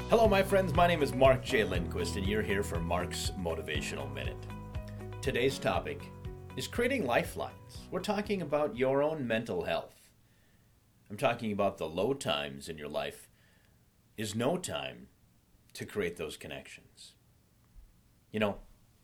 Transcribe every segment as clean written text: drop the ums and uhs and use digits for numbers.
Hello, my friends. My name is Mark J. Lindquist, and you're here for Mark's Motivational Minute. Today's topic is creating lifelines. We're talking about your own mental health. I'm talking about the low times in your life is no time to create those connections. You know,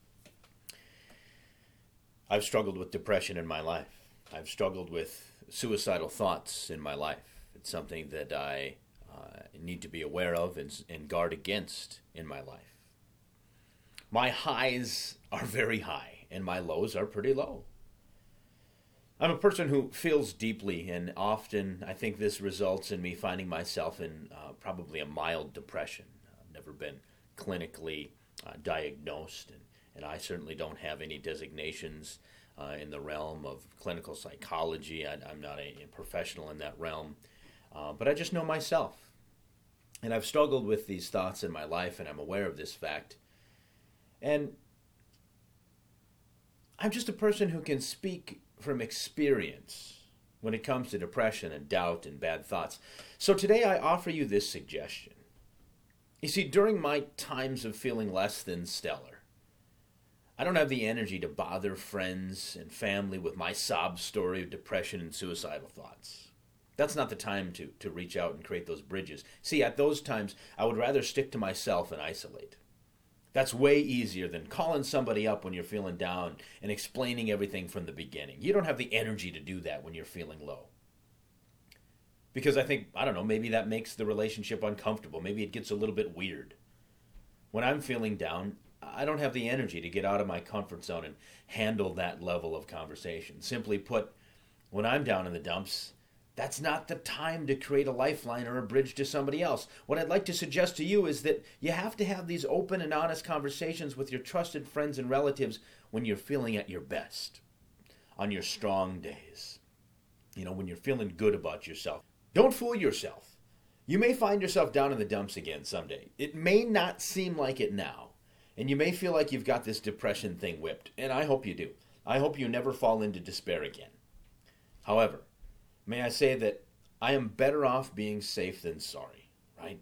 I've struggled with depression in my life. I've struggled with suicidal thoughts in my life. It's something that I need to be aware of and guard against in my life. My highs are very high, and my lows are pretty low. I'm a person who feels deeply, and often I think this results in me finding myself in probably a mild depression. I've never been clinically diagnosed, and I certainly don't have any designations in the realm of clinical psychology. I'm not a professional in that realm, but I just know myself. And I've struggled with these thoughts in my life, and I'm aware of this fact. And I'm just a person who can speak from experience when it comes to depression and doubt and bad thoughts. So today I offer you this suggestion. You see, during my times of feeling less than stellar, I don't have the energy to bother friends and family with my sob story of depression and suicidal thoughts. That's not the time to reach out and create those bridges. See, at those times, I would rather stick to myself and isolate. That's way easier than calling somebody up when you're feeling down and explaining everything from the beginning. You don't have the energy to do that when you're feeling low. Because I think, I don't know, maybe that makes the relationship uncomfortable. Maybe it gets a little bit weird. When I'm feeling down, I don't have the energy to get out of my comfort zone and handle that level of conversation. Simply put, when I'm down in the dumps, that's not the time to create a lifeline or a bridge to somebody else. What I'd like to suggest to you is that you have to have these open and honest conversations with your trusted friends and relatives when you're feeling at your best, on your strong days. You know, when you're feeling good about yourself. Don't fool yourself. You may find yourself down in the dumps again someday. It may not seem like it now, and you may feel like you've got this depression thing whipped, and I hope you do. I hope you never fall into despair again. However, may I say that I am better off being safe than sorry, right?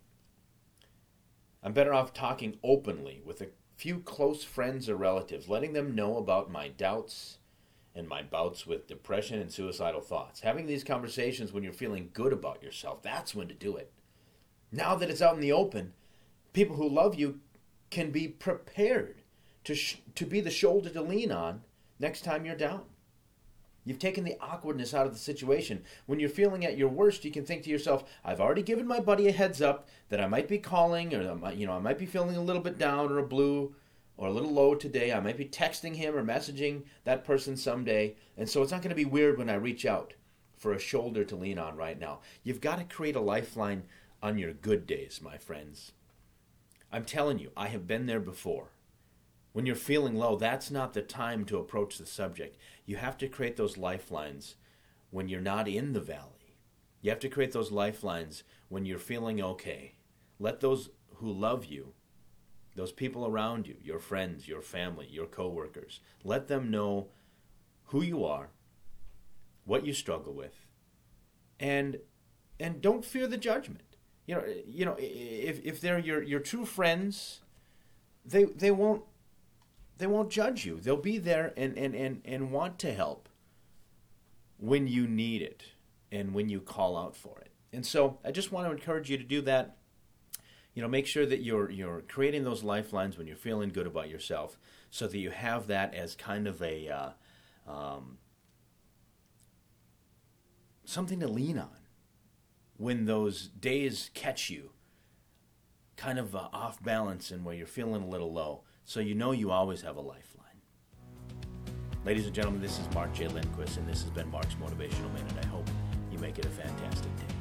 I'm better off talking openly with a few close friends or relatives, letting them know about my doubts and my bouts with depression and suicidal thoughts. Having these conversations when you're feeling good about yourself, that's when to do it. Now that it's out in the open, people who love you can be prepared to be the shoulder to lean on next time you're down. You've taken the awkwardness out of the situation. When you're feeling at your worst, you can think to yourself, I've already given my buddy a heads up that I might be calling, or I might be feeling a little bit down or a blue or a little low today. I might be texting him or messaging that person someday. And so it's not going to be weird when I reach out for a shoulder to lean on right now. You've got to create a lifeline on your good days, my friends. I'm telling you, I have been there before. When you're feeling low, that's not the time to approach the subject. You have to create those lifelines when you're not in the valley. You have to create those lifelines when you're feeling okay. Let those who love you, those people around you, your friends, your family, your coworkers, let them know who you are, what you struggle with, and don't fear the judgment. You know, if they're your true friends, they won't judge you. They'll be there and want to help when you need it and when you call out for it. And so I just want to encourage you to do that. You know, make sure that you're creating those lifelines when you're feeling good about yourself, so that you have that as kind of a something to lean on when those days catch you kind of off balance and where you're feeling a little low. So you know you always have a lifeline. Ladies and gentlemen, this is Mark J. Lindquist, and this has been Mark's Motivational Minute. I hope you make it a fantastic day.